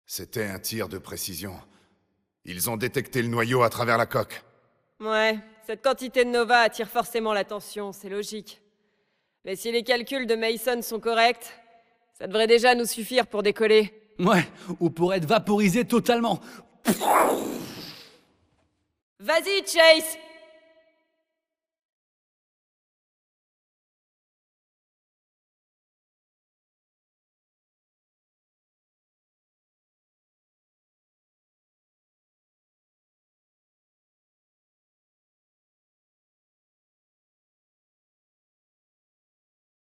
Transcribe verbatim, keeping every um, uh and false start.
C'était un tir de précision. Ils ont détecté le noyau à travers la coque. Ouais, cette quantité de Nova attire forcément l'attention, c'est logique. Mais si les calculs de Mason sont corrects, ça devrait déjà nous suffire pour décoller. Ouais, ou pour être vaporisé totalement. Vas-y, Chase!